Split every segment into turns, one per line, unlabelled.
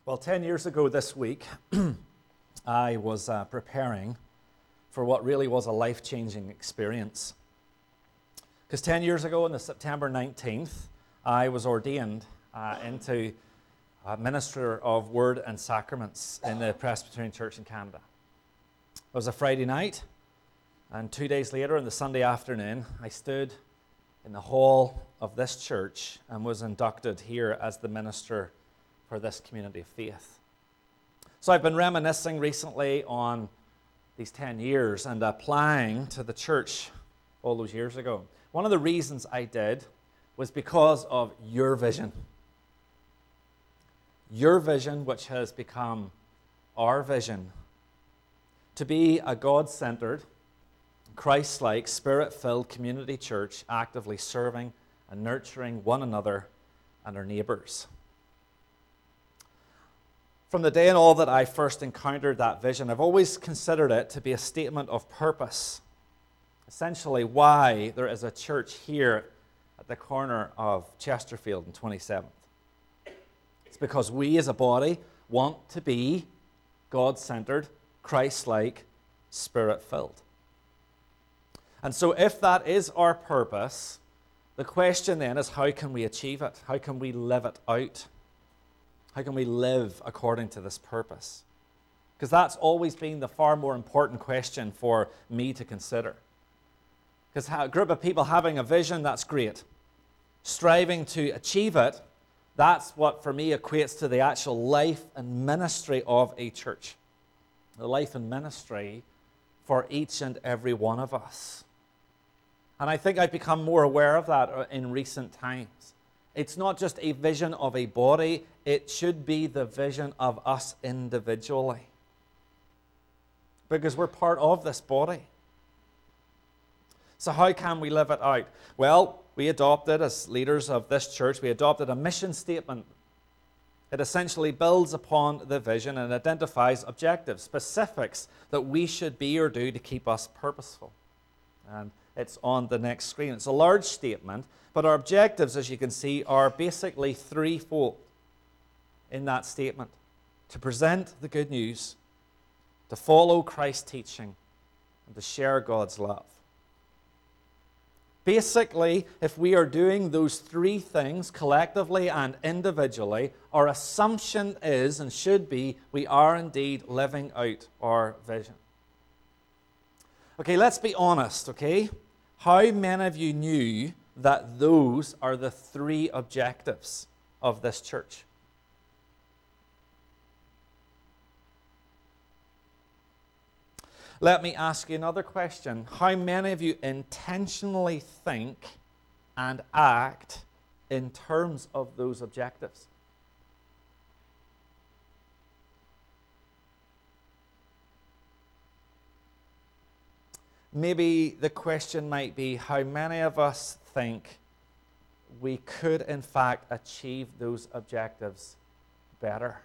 Well, 10 years ago this week, I was preparing for what really was a life-changing experience. Because 10 years ago, on the September 19th, I was ordained into a minister of Word and Sacraments in the Presbyterian Church in Canada. It was a Friday night, and 2 days later, on the Sunday afternoon, I stood in the hall of this church and was inducted here as the minister for this community of faith. So I've been reminiscing recently on these 10 years and applying to the church all those years ago. One of the reasons I did was because of your vision. Your vision, which has become our vision, to be a God-centered, Christ-like, Spirit-filled community church actively serving and nurturing one another and our neighbors. From the day and all that I first encountered that vision, I've always considered it to be a statement of purpose. Essentially, why there is a church here at the corner of Chesterfield and 27th. It's because we as a body want to be God-centered, Christ-like, Spirit-filled. And so if that is our purpose, the question then is, how can we achieve it? How can we live it out? How can we live according to this purpose? Because that's always been the far more important question for me to consider. Because a group of people having a vision, that's great. Striving to achieve it, that's what for me equates to the actual life and ministry of a church. The life and ministry for each and every one of us. And I think I've become more aware of that in recent times. It's not just a vision of a body, it should be the vision of us individually. Because we're part of this body. So how can we live it out? Well, we adopted, as leaders of this church, we adopted a mission statement. It essentially builds upon the vision and identifies objectives, specifics that we should be or do to keep us purposeful. And it's on the next screen. It's a large statement, but our objectives, as you can see, are basically threefold in that statement. To present the good news, to follow Christ's teaching, and to share God's love. Basically, if we are doing those three things collectively and individually, our assumption is and should be we are indeed living out our vision. Okay, let's be honest, okay? How many of you knew that those are the three objectives of this church? Let me ask you another question. How many of you intentionally think and act in terms of those objectives? Maybe the question might be, how many of us think we could in fact achieve those objectives better?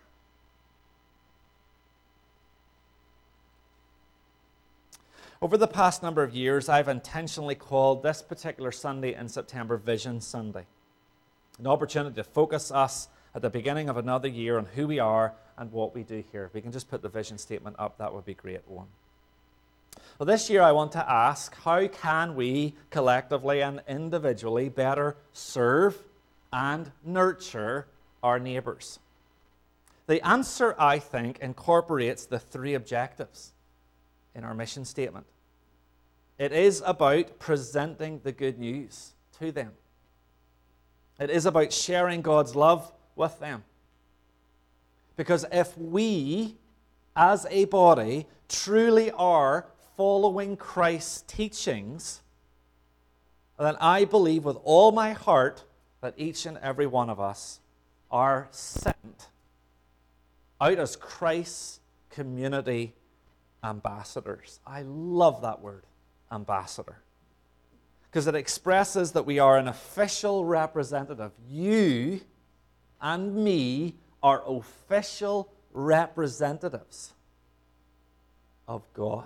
Over the past number of years, I've intentionally called this particular Sunday in September Vision Sunday. An opportunity to focus us at the beginning of another year on who we are and what we do here. We can just put the vision statement up. That would be great one. Well, this year I want to ask, how can we collectively and individually better serve and nurture our neighbors? The answer, I think, incorporates the three objectives in our mission statement. It is about presenting the good news to them. It is about sharing God's love with them. Because if we, as a body, truly are following Christ's teachings, then I believe with all my heart that each and every one of us are sent out as Christ's community ambassadors. I love that word, ambassador, because it expresses that we are an official representative. You and me are official representatives of God.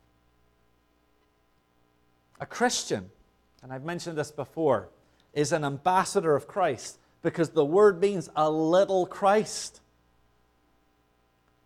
A Christian, and I've mentioned this before, is an ambassador of Christ because the word means a little Christ.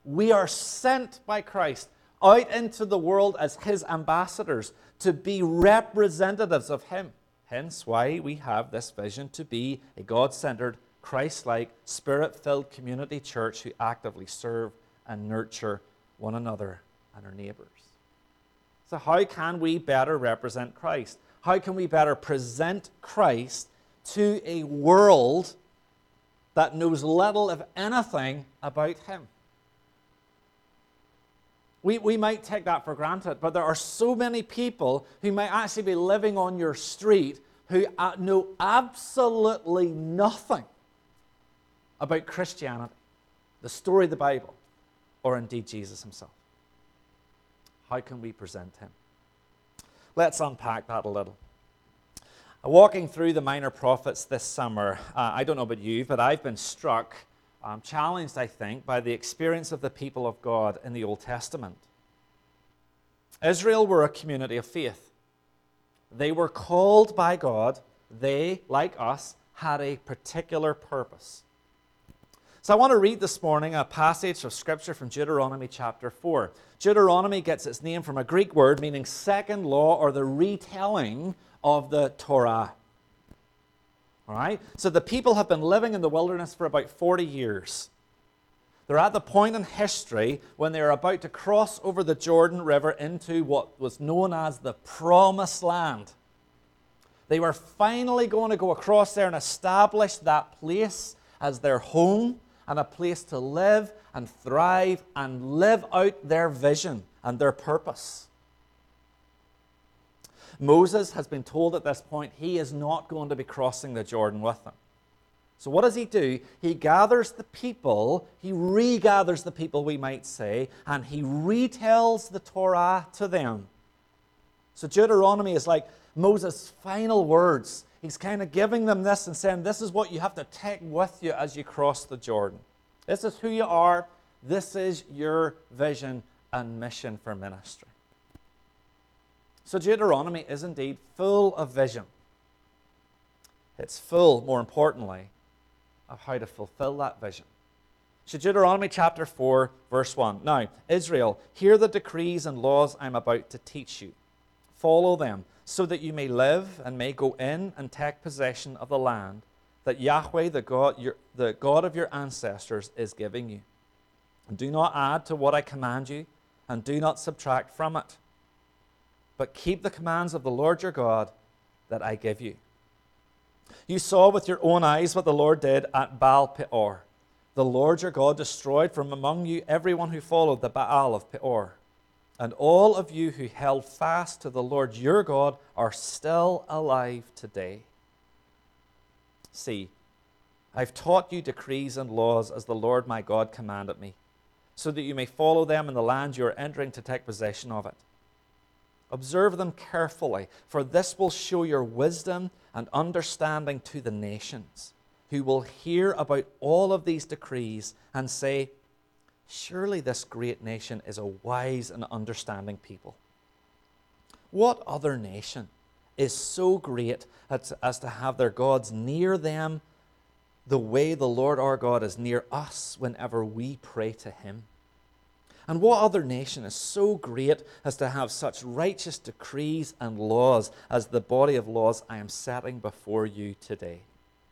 We are sent by Christ out into the world as his ambassadors to be representatives of him. Hence why we have this vision to be a God-centered, Christ-like, Spirit-filled community church who actively serve and nurture one another and our neighbors. So how can we better represent Christ? How can we better present Christ to a world that knows little, if anything, about him? We might take that for granted, but there are so many people who might actually be living on your street who know absolutely nothing about Christianity, the story of the Bible, or indeed Jesus himself. How can we present him? Let's unpack that a little. Walking through the minor prophets this summer, I don't know about you, but I've been struck, challenged, I think, by the experience of the people of God in the Old Testament. Israel were a community of faith. They were called by God. They, like us, had a particular purpose. So I want to read this morning a passage of Scripture from Deuteronomy chapter 4. Deuteronomy gets its name from a Greek word meaning second law or the retelling of the Torah. All right? So the people have been living in the wilderness for about 40 years. They're at the point in history when they're about to cross over the Jordan River into what was known as the Promised Land. They were finally going to go across there and establish that place as their home and a place to live and thrive and live out their vision and their purpose. Moses has been told at this point he is not going to be crossing the Jordan with them. So what does he do? He gathers the people, he regathers the people, we might say, and he retells the Torah to them. So Deuteronomy is like Moses' final words. He's kind of giving them this and saying, this is what you have to take with you as you cross the Jordan. This is who you are. This is your vision and mission for ministry. So Deuteronomy is indeed full of vision. It's full, more importantly, of how to fulfill that vision. So Deuteronomy chapter 4, verse 1. Now, Israel, hear the decrees and laws I'm about to teach you. Follow them, so that you may live and may go in and take possession of the land that Yahweh, the God of your ancestors, is giving you. And do not add to what I command you, and do not subtract from it. But keep the commands of the Lord your God that I give you. You saw with your own eyes what the Lord did at Baal Peor. The Lord your God destroyed from among you everyone who followed the Baal of Peor. And all of you who held fast to the Lord your God are still alive today. See, I've taught you decrees and laws as the Lord my God commanded me, so that you may follow them in the land you are entering to take possession of it. Observe them carefully, for this will show your wisdom and understanding to the nations, who will hear about all of these decrees and say, surely this great nation is a wise and understanding people. What other nation is so great as to have their gods near them the way the Lord our God is near us whenever we pray to him? And what other nation is so great as to have such righteous decrees and laws as the body of laws I am setting before you today?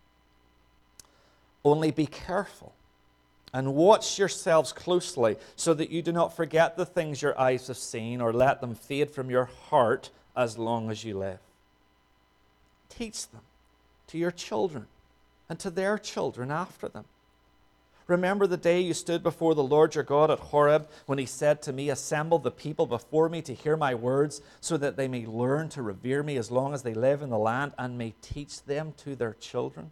Only be careful and watch yourselves closely so that you do not forget the things your eyes have seen or let them fade from your heart as long as you live. Teach them to your children and to their children after them. Remember the day you stood before the Lord your God at Horeb when he said to me, assemble the people before me to hear my words so that they may learn to revere me as long as they live in the land and may teach them to their children.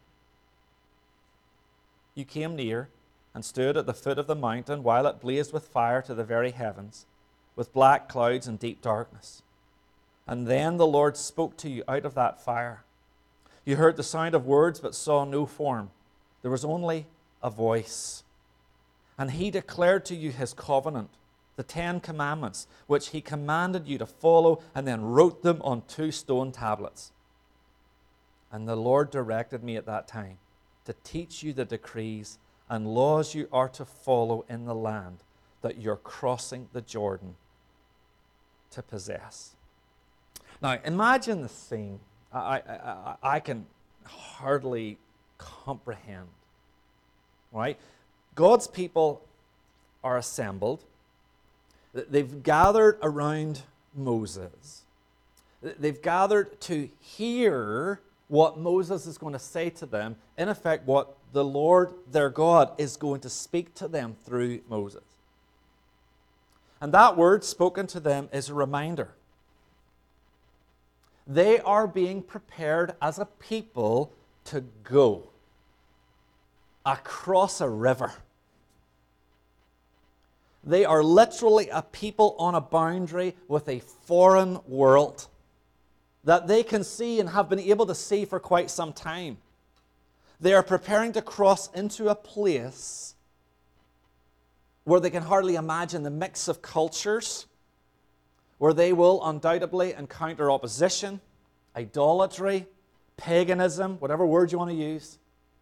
You came near and stood at the foot of the mountain while it blazed with fire to the very heavens, with black clouds and deep darkness. And then the Lord spoke to you out of that fire. You heard the sound of words but saw no form. There was only a voice. And he declared to you his covenant, the 10 commandments, which he commanded you to follow, and then wrote them on 2 stone tablets. And the Lord directed me at that time to teach you the decrees and laws you are to follow in the land that you're crossing the Jordan to possess. Now, imagine the scene. I can hardly comprehend. Right? God's people are assembled. They've gathered around Moses. They've gathered to hear what Moses is going to say to them. In effect, what the Lord, their God, is going to speak to them through Moses. And that word spoken to them is a reminder. They are being prepared as a people to go across a river. They are literally a people on a boundary with a foreign world that they can see and have been able to see for quite some time. They are preparing to cross into a place where they can hardly imagine the mix of cultures, where they will undoubtedly encounter opposition, idolatry, paganism, whatever word you want to use.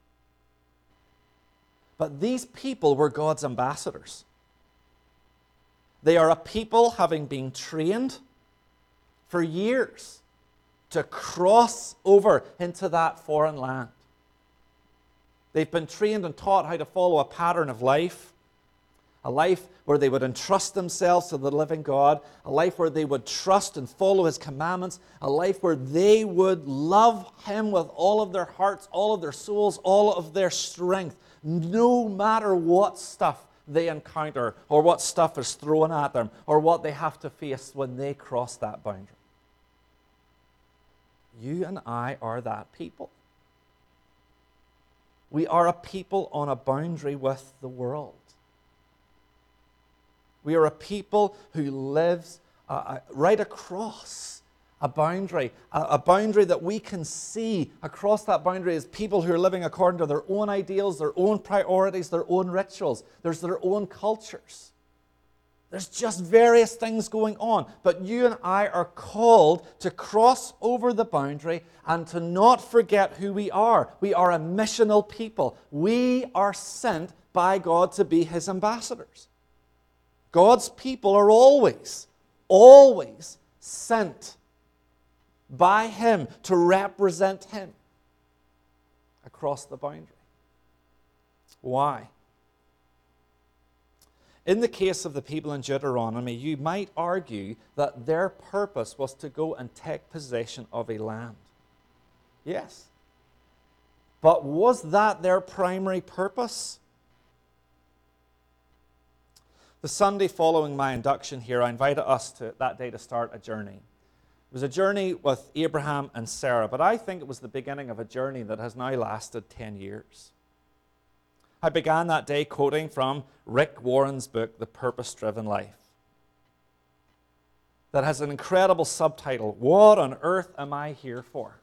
But these people were God's ambassadors. They are a people having been trained for years to cross over into that foreign land. They've been trained and taught how to follow a pattern of life, a life where they would entrust themselves to the living God, a life where they would trust and follow His commandments, a life where they would love Him with all of their hearts, all of their souls, all of their strength, no matter what stuff they encounter or what stuff is thrown at them or what they have to face when they cross that boundary. You and I are that people. We are a people on a boundary with the world. We are a people who lives right across a boundary that we can see. Across that boundary is people who are living according to their own ideals, their own priorities, their own rituals. There's their own cultures. There's just various things going on. But you and I are called to cross over the boundary and to not forget who we are. We are a missional people. We are sent by God to be His ambassadors. God's people are always sent by Him to represent Him across the boundary. Why? In the case of the people in Deuteronomy, you might argue that their purpose was to go and take possession of a land. Yes. But was that their primary purpose? The Sunday following my induction here, I invited us to that day to start a journey. It was a journey with Abraham and Sarah, but I think it was the beginning of a journey that has now lasted 10 years. I began that day quoting from Rick Warren's book, The Purpose-Driven Life, that has an incredible subtitle, What on Earth Am I Here For?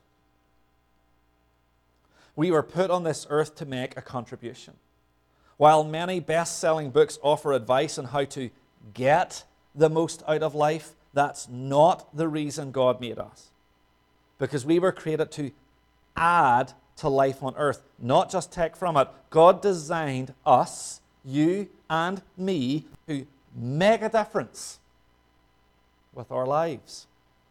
We were put on this earth to make a contribution. While many best-selling books offer advice on how to get the most out of life, that's not the reason God made us. Because we were created to add to life on earth, not just take from it. God designed us, you and me, to make a difference with our lives.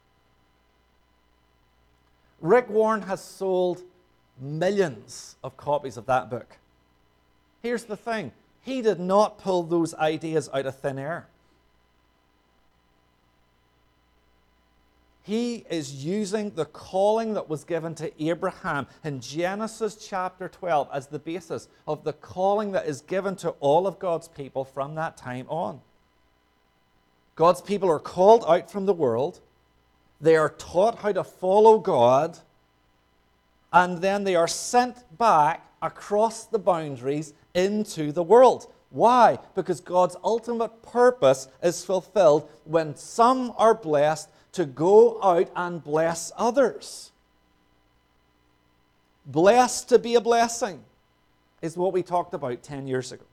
Rick Warren has sold millions of copies of that book. Here's the thing. He did not pull those ideas out of thin air. He is using the calling that was given to Abraham in Genesis chapter 12 as the basis of the calling that is given to all of God's people from that time on. God's people are called out from the world. They are taught how to follow God. And then they are sent back across the boundaries into the world. Why? Because God's ultimate purpose is fulfilled when some are blessed to go out and bless others. Blessed to be a blessing is what we talked about 10 years ago.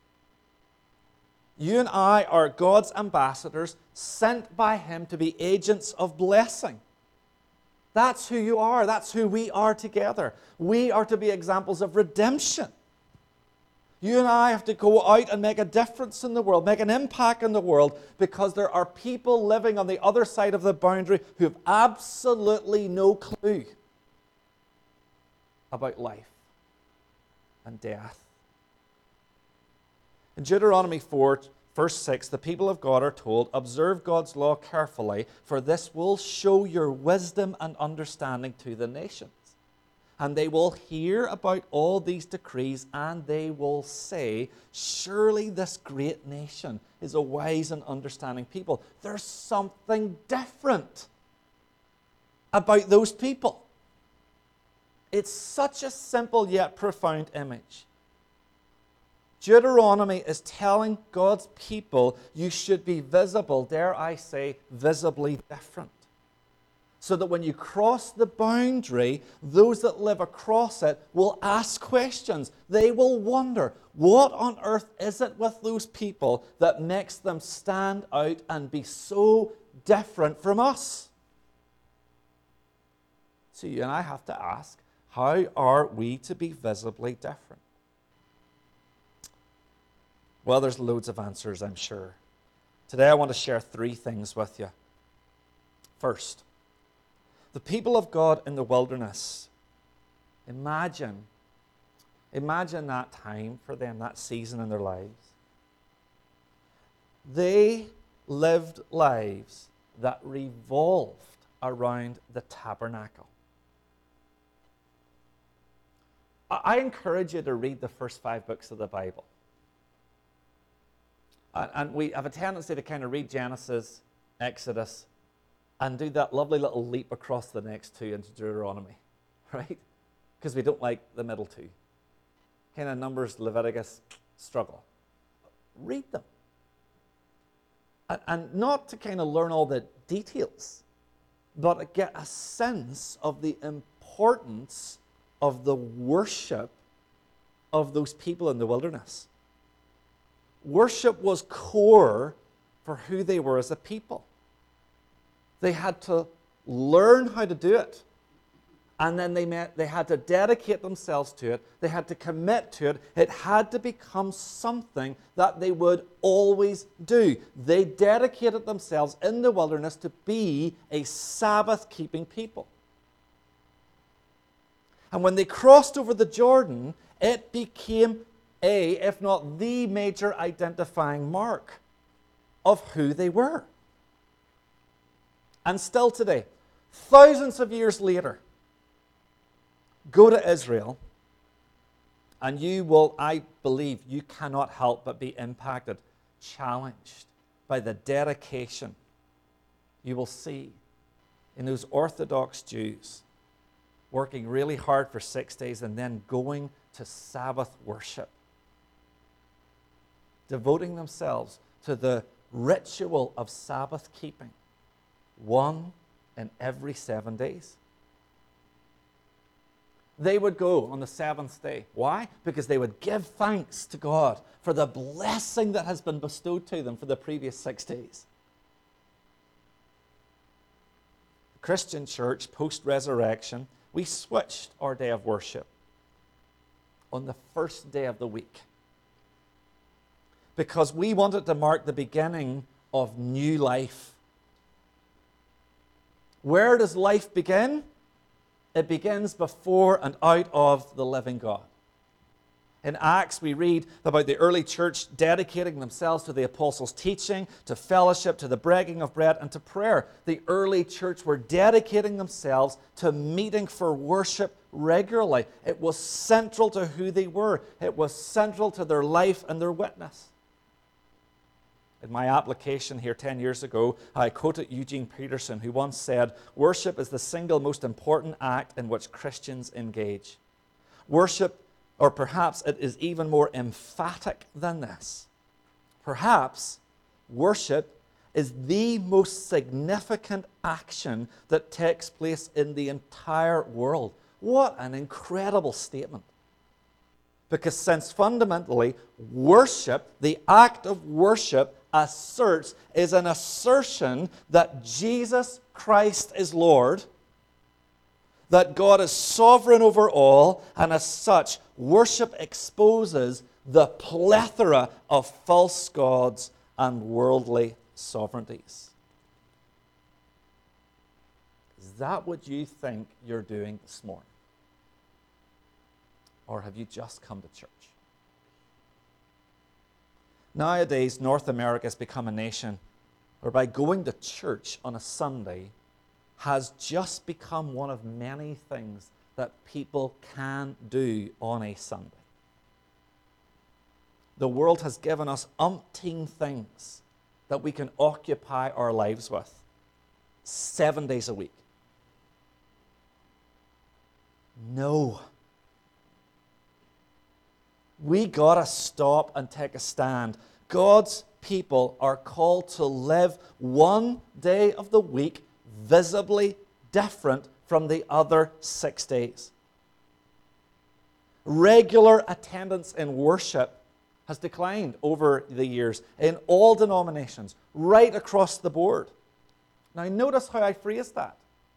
You and I are God's ambassadors sent by Him to be agents of blessing. That's who you are. That's who we are together. We are to be examples of redemption. You and I have to go out and make a difference in the world, make an impact in the world, because there are people living on the other side of the boundary who have absolutely no clue about life and death. In Deuteronomy 4, verse 6, the people of God are told, observe God's law carefully, for this will show your wisdom and understanding to the nations. And they will hear about all these decrees, and they will say, surely this great nation is a wise and understanding people. There's something different about those people. It's such a simple yet profound image. Deuteronomy is telling God's people you should be visible, dare I say, visibly different. So that when you cross the boundary, those that live across it will ask questions. They will wonder, what on earth is it with those people that makes them stand out and be so different from us? So you and I have to ask, how are we to be visibly different? Well, there's loads of answers, I'm sure. Today I want to share 3 things with you. First, the people of God in the wilderness, imagine that time for them, that season in their lives. They lived lives that revolved around the tabernacle. I encourage you to read the first 5 books of the Bible. And we have a tendency to kind of read Genesis, Exodus, and do that lovely little leap across the next 2 into Deuteronomy, right? Because we don't like the middle 2. Kind of Numbers, Leviticus, struggle. Read them. And not to kind of learn all the details, but to get a sense of the importance of the worship of those people in the wilderness. Worship was core for who they were as a people. They had to learn how to do it. And then they had to dedicate themselves to it. They had to commit to it. It had to become something that they would always do. They dedicated themselves in the wilderness to be a Sabbath-keeping people. And when they crossed over the Jordan, it became if not the major identifying mark of who they were. And still today, thousands of years later, go to Israel, and you will, I believe, you cannot help but be impacted, challenged by the dedication you will see in those Orthodox Jews working really hard for 6 days and then going to Sabbath worship, devoting themselves to the ritual of Sabbath keeping, 1 in every 7 days. They would go on the 7th day. Why? Because they would give thanks to God for the blessing that has been bestowed to them for the previous 6 days. The Christian church, post-resurrection, we switched our day of worship on the first day of the week, because we wanted to mark the beginning of new life. Where does life begin? It begins before and out of the living God. In Acts, we read about the early church dedicating themselves to the apostles' teaching, to fellowship, to the breaking of bread, and to prayer. The early church were dedicating themselves to meeting for worship regularly. It was central to who they were. It was central to their life and their witness. In my application here 10 years ago, I quoted Eugene Peterson, who once said, "Worship is the single most important act in which Christians engage." Worship, or perhaps it is even more emphatic than this. Perhaps worship is the most significant action that takes place in the entire world. What an incredible statement. Because since fundamentally worship, the act of worship, asserts, is an assertion that Jesus Christ is Lord, that God is sovereign over all, and as such, worship exposes the plethora of false gods and worldly sovereignties. Is that what you think you're doing this morning? Or have you just come to church? Nowadays, North America has become a nation whereby going to church on a Sunday has just become one of many things that people can do on a Sunday. The world has given us umpteen things that we can occupy our lives with 7 days a week. No. We gotta stop and take a stand. God's people are called to live one day of the week visibly different from the other 6 days. Regular attendance in worship has declined over the years in all denominations, right across the board. Now, notice how I phrase that.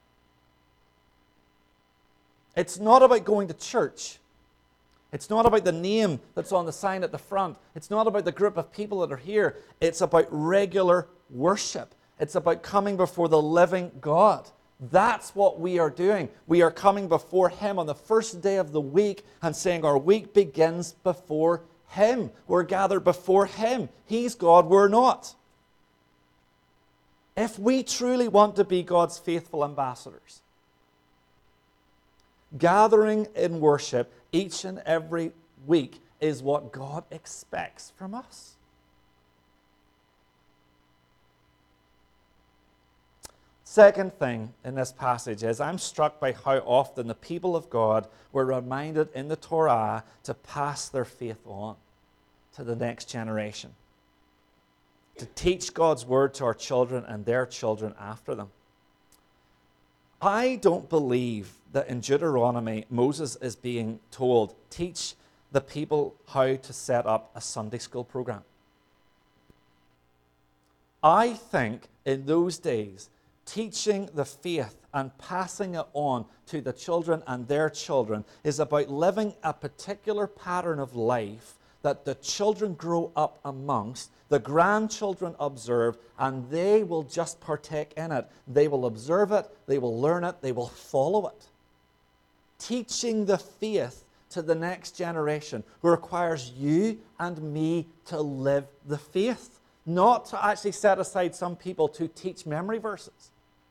It's not about going to church. It's not about the name that's on the sign at the front. It's not about the group of people that are here. It's about regular worship. It's about coming before the living God. That's what we are doing. We are coming before Him on the first day of the week and saying our week begins before Him. We're gathered before Him. He's God, we're not. If we truly want to be God's faithful ambassadors, gathering in worship each and every week is what God expects from us. Second thing in this passage is I'm struck by how often the people of God were reminded in the Torah to pass their faith on to the next generation, to teach God's word to our children and their children after them. I don't believe that in Deuteronomy, Moses is being told, teach the people how to set up a Sunday school program. I think in those days, teaching the faith and passing it on to the children and their children is about living a particular pattern of life that the children grow up amongst, the grandchildren observe, and they will just partake in it. They will observe it, they will learn it, they will follow it. Teaching the faith to the next generation requires you and me to live the faith, not to actually set aside some people to teach memory verses.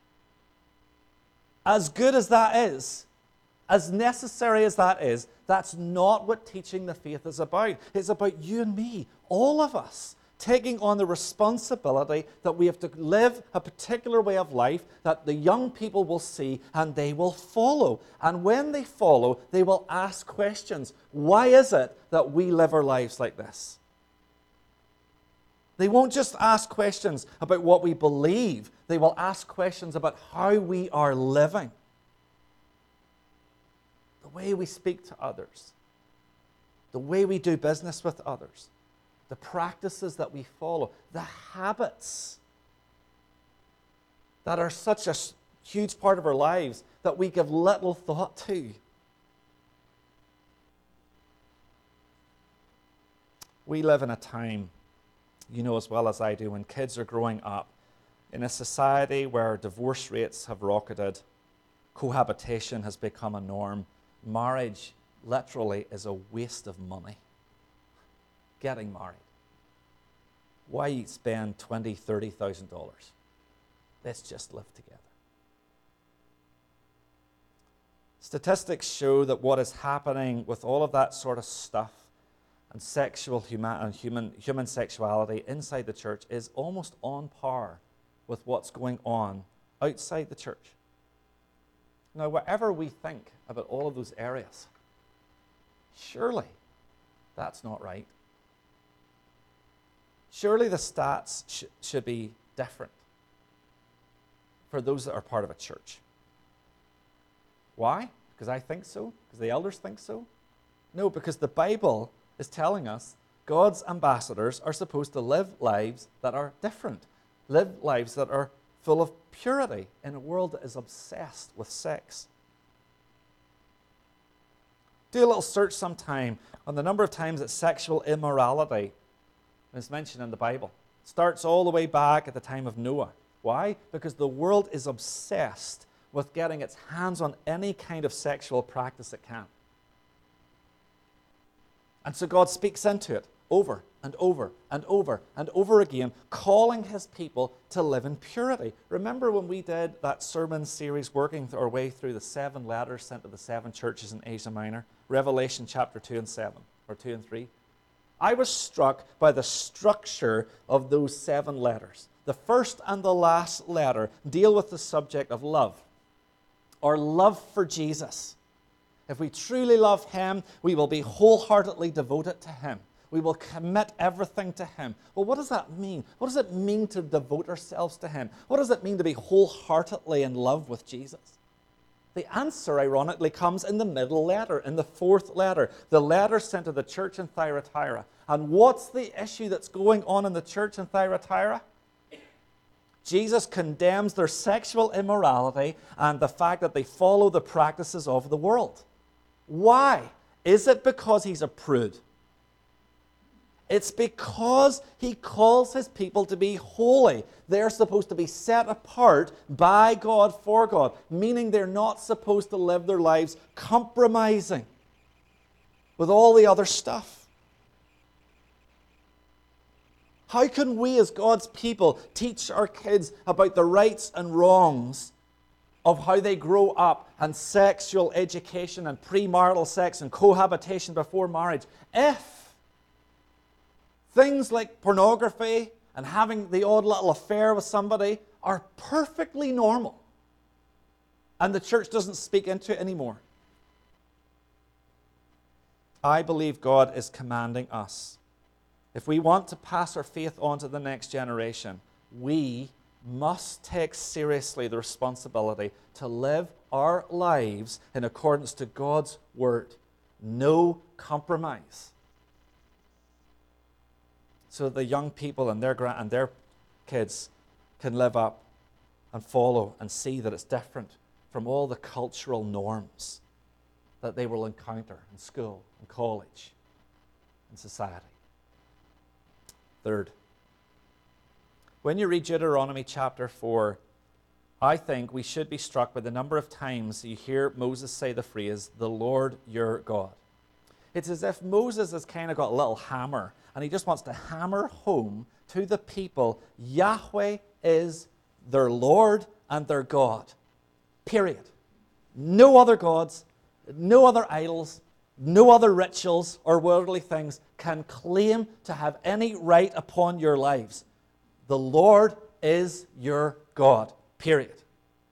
As good as that is, as necessary as that is, that's not what teaching the faith is about. It's about you and me, all of us, taking on the responsibility that we have to live a particular way of life that the young people will see and they will follow. And when they follow, they will ask questions. Why is it that we live our lives like this? They won't just ask questions about what we believe. They will ask questions about how we are living. The way we speak to others. The way we do business with others. The practices that we follow. The habits that are such a huge part of our lives that we give little thought to. We live in a time, you know as well as I do, when kids are growing up in a society where divorce rates have rocketed, cohabitation has become a norm, marriage literally is a waste of money. Getting married. Why spend $20,000, $30,000? Let's just live together. Statistics show that what is happening with all of that sort of stuff and human sexuality inside the church is almost on par with what's going on outside the church. Now, whatever we think about all of those areas, surely that's not right. Surely the stats should be different for those that are part of a church. Why? Because I think so? Because the elders think so? No, because the Bible is telling us God's ambassadors are supposed to live lives that are different, live lives that are full of purity in a world that is obsessed with sex. Do a little search sometime on the number of times that sexual immorality is mentioned in the Bible. It starts all the way back at the time of Noah. Why? Because the world is obsessed with getting its hands on any kind of sexual practice it can. And so God speaks into it over and over and over and over again, calling his people to live in purity. Remember when we did that sermon series working our way through the 7 letters sent to the 7 churches in Asia Minor, Revelation chapter 2 and 7, or 2 and 3? I was struck by the structure of those 7 letters. The first and the last letter deal with the subject of love, or love for Jesus. If we truly love him, we will be wholeheartedly devoted to him. We will commit everything to him. Well, what does that mean? What does it mean to devote ourselves to him? What does it mean to be wholeheartedly in love with Jesus? The answer, ironically, comes in the middle letter, in the 4th letter, the letter sent to the church in Thyatira. And what's the issue that's going on in the church in Thyatira? Jesus condemns their sexual immorality and the fact that they follow the practices of the world. Why? Is it because he's a prude? It's because he calls his people to be holy. They're supposed to be set apart by God for God, meaning they're not supposed to live their lives compromising with all the other stuff. How can we as God's people teach our kids about the rights and wrongs of how they grow up and sexual education and premarital sex and cohabitation before marriage if things like pornography and having the odd little affair with somebody are perfectly normal and the church doesn't speak into it anymore? I believe God is commanding us. If we want to pass our faith on to the next generation, we must take seriously the responsibility to live our lives in accordance to God's word. No compromise. So that the young people and their kids can live up and follow and see that it's different from all the cultural norms that they will encounter in school and college and society. Third, when you read Deuteronomy chapter 4, I think we should be struck by the number of times you hear Moses say the phrase, "the Lord your God." It's as if Moses has kind of got a little hammer, and he just wants to hammer home to the people, Yahweh is their Lord and their God. Period. No other gods, no other idols, no other rituals or worldly things can claim to have any right upon your lives. The Lord is your God. Period.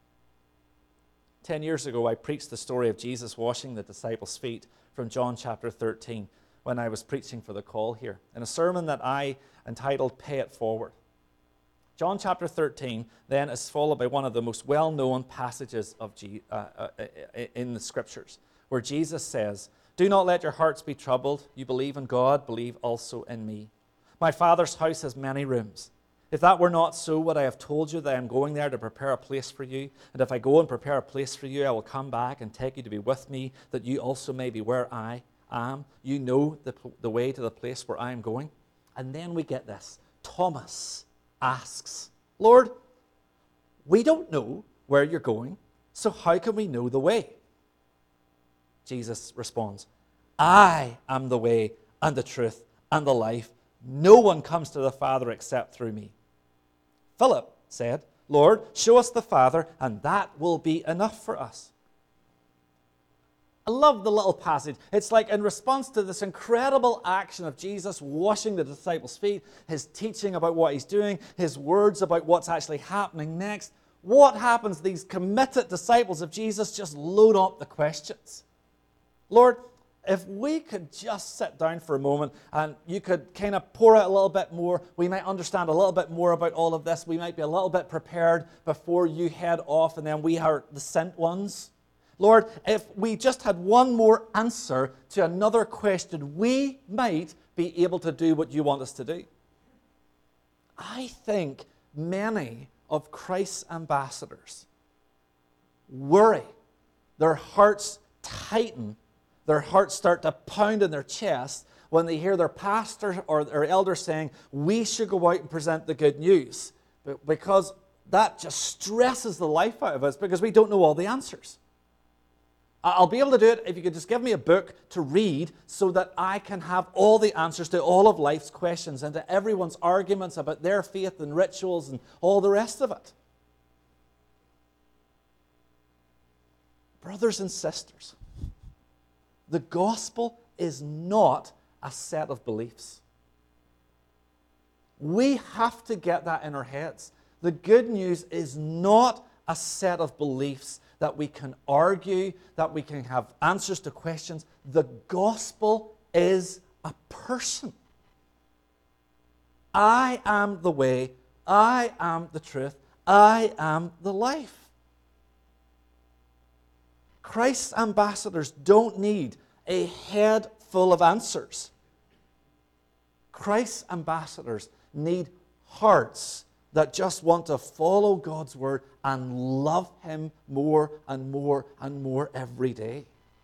10 years ago, I preached the story of Jesus washing the disciples' feet from John chapter 13 when I was preaching for the call here, in a sermon that I entitled Pay It Forward. John chapter 13 then is followed by one of the most well-known passages of in the Scriptures, where Jesus says, "Do not let your hearts be troubled. You believe in God, believe also in me. My Father's house has many rooms. If that were not so, would I have told you that I am going there to prepare a place for you? And if I go and prepare a place for you, I will come back and take you to be with me, that you also may be where I am. You know the way to the place where I am going." And then we get this. Thomas asks, "Lord, we don't know where you're going, so how can we know the way?" Jesus responds, "I am the way and the truth and the life. No one comes to the Father except through me." Philip said, "Lord, show us the Father, and that will be enough for us." I love the little passage. It's like in response to this incredible action of Jesus washing the disciples' feet, his teaching about what he's doing, his words about what's actually happening next, what happens? These committed disciples of Jesus just load up the questions. "Lord, if we could just sit down for a moment and you could kind of pour out a little bit more, we might understand a little bit more about all of this. We might be a little bit prepared before you head off and then we are the sent ones. Lord, if we just had one more answer to another question, we might be able to do what you want us to do." I think many of Christ's ambassadors worry, their hearts tighten Their hearts start to pound in their chest when they hear their pastor or their elder saying, we should go out and present the good news. Because that just stresses the life out of us because we don't know all the answers. I'll be able to do it if you could just give me a book to read so that I can have all the answers to all of life's questions and to everyone's arguments about their faith and rituals and all the rest of it. Brothers and sisters, the gospel is not a set of beliefs. We have to get that in our heads. The good news is not a set of beliefs that we can argue, that we can have answers to questions. The gospel is a person. I am the way, I am the truth, I am the life. Christ's ambassadors don't need a head full of answers. Christ's ambassadors need hearts that just want to follow God's word and love him more and more and more every day.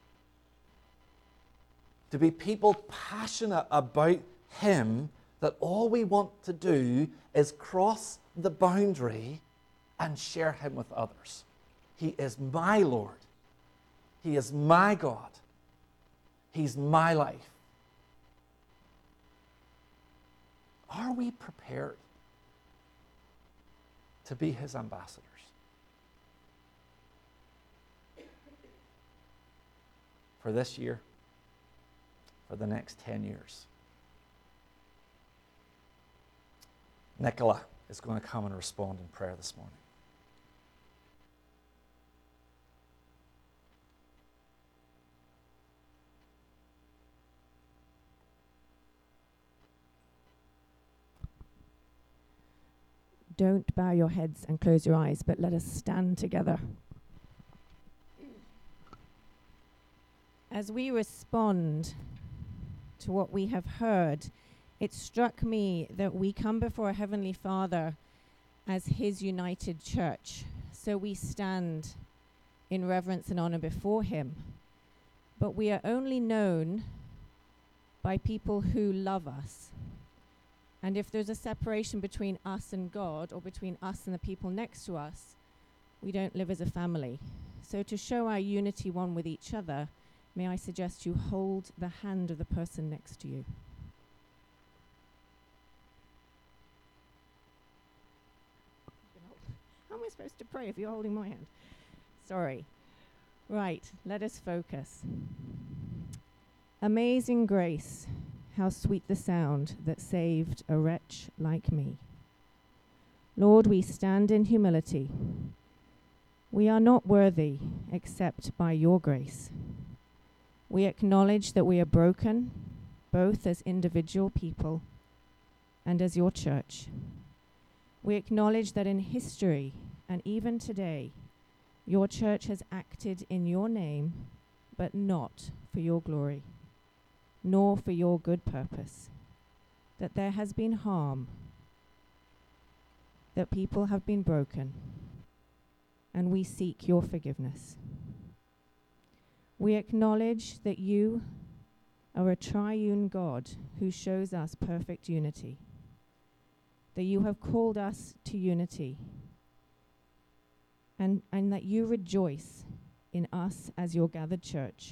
To be people passionate about him, that all we want to do is cross the boundary and share him with others. He is my Lord. He is my God. He's my life. Are we prepared to be his ambassadors? For this year, for the next 10 years. Nicola is going to come and respond in prayer this morning.
Don't bow your heads and close your eyes, but let us stand together. As we respond to what we have heard, it struck me that we come before Heavenly Father as his united church. So we stand in reverence and honor before him. But we are only known by people who love us. And if there's a separation between us and God, or between us and the people next to us, we don't live as a family. So to show our unity one with each other, may I suggest you hold the hand of the person next to you. How am I supposed to pray if you're holding my hand? Sorry. Right, let us focus. Amazing grace. How sweet the sound that saved a wretch like me. Lord, we stand in humility. We are not worthy except by your grace. We acknowledge that we are broken, both as individual people and as your church. We acknowledge that in history and even today, your church has acted in your name, but not for your glory, nor for your good purpose, that there has been harm, that people have been broken, and we seek your forgiveness. We acknowledge that you are a triune God who shows us perfect unity, that you have called us to unity, and that you rejoice in us as your gathered church.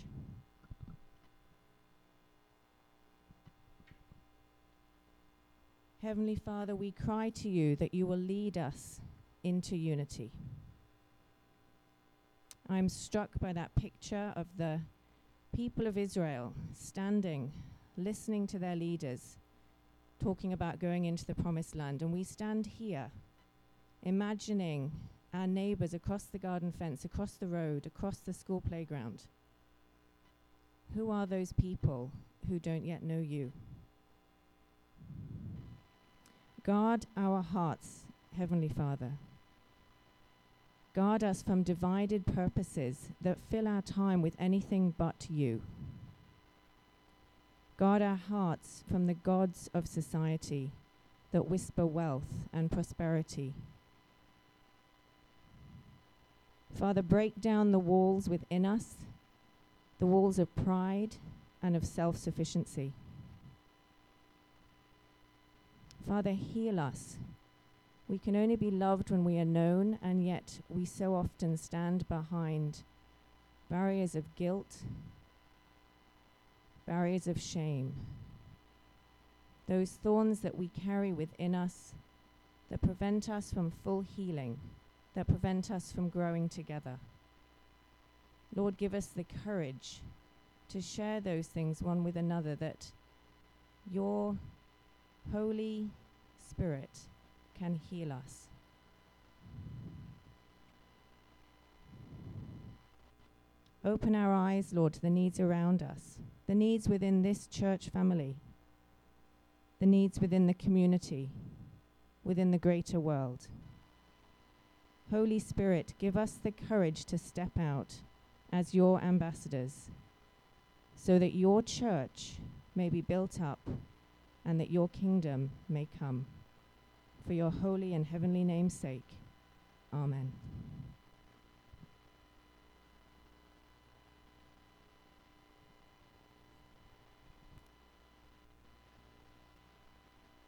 Heavenly Father, we cry to you that you will lead us into unity. I'm struck by that picture of the people of Israel standing, listening to their leaders, talking about going into the promised land. And we stand here, imagining our neighbors across the garden fence, across the road, across the school playground. Who are those people who don't yet know you? Guard our hearts, Heavenly Father. Guard us from divided purposes that fill our time with anything but you. Guard our hearts from the gods of society that whisper wealth and prosperity. Father, break down the walls within us, the walls of pride and of self-sufficiency. Father, heal us. We can only be loved when we are known, and yet we so often stand behind barriers of guilt, barriers of shame, those thorns that we carry within us that prevent us from full healing, that prevent us from growing together. Lord, give us the courage to share those things one with another, that your Holy Spirit can heal us. Open our eyes, Lord, to the needs around us, the needs within this church family, the needs within the community, within the greater world. Holy Spirit, give us the courage to step out as your ambassadors, so that your church may be built up and that your kingdom may come. For your holy and heavenly name's sake. Amen.